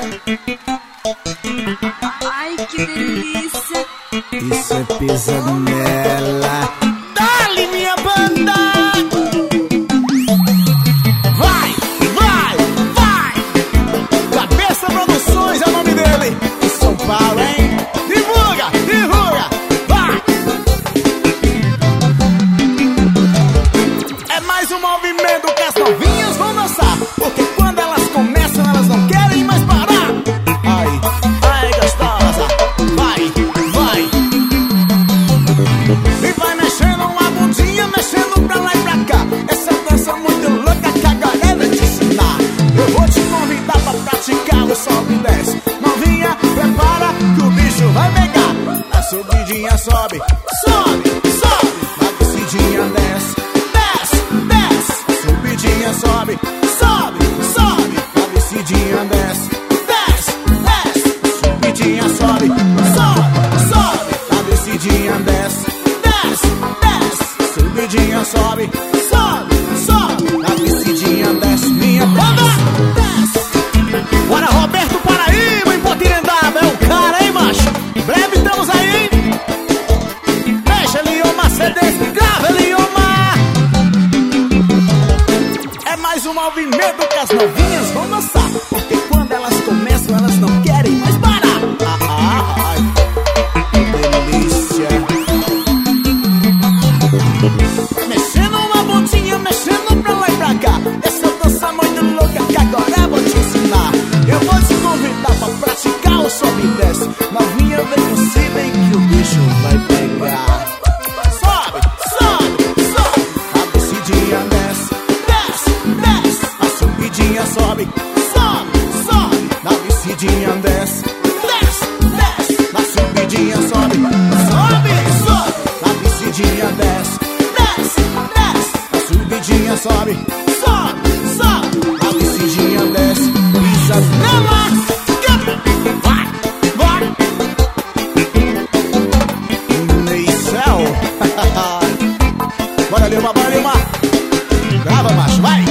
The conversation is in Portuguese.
Ai, que delícia. Isso é pisanela. Dá-lhe, minha banda! Vai, vai, vai! Cabeça Produções é o nome dele. De São Paulo, hein? Divulga, divulga, vai! É mais um movimento que as novinhas vão dançar. Porque quando elas começam, elas não querem mais parar. Ai, ai, gostosa, vai, vai. E vai mexendo uma bundinha, mexendo pra lá e pra cá. Essa dança muito louca que agora eu vou te ensinar. Eu vou te convidar pra praticar o sobe e desce. Novinha, prepara que o bicho vai pegar. A subidinha sobe, sobe, sobe. A descidinha desce, desce, desce. A subidinha sobe, sobe, sobe. A descidinha desce, desce, desce. A subidinha sobe, sobe, sobe. A descidinha desce, desce, desce. Subidinha sobe, sobe, sobe. A descidinha desce, minha banda desce. Bora, Roberto Paraíba, Impotirendaba, é o cara, hein, macho? Breve estamos aí, hein? Deixa Eliomar CDs, grava Eliomar. É mais um movimento que as novinhas vão dançar. Porque quando elas começam, elas não querem mais parar. Ai, que delícia. Mexendo uma bundinha, mexendo pra lá e pra cá. Essa dança muito louca que agora eu vou te ensinar. Eu vou te convidar pra praticar o sobe e desce. Novinha, vem com si, vem que o bicho vai pegar. Sobe, sobe, sobe. A descidinha desce, desce, desce. A subidinha sobe, sobe, sobe. Na descidinha desce, desce, desce. Na subidinha sobe, sobe, sobe. Na descidinha desce, desce, desce. A subidinha sobe, sobe, sobe. A descidinha desce, pisa nela. Vai, vai. Ney céu. Bora, Lima, bora, Lima. Grava, macho, vai.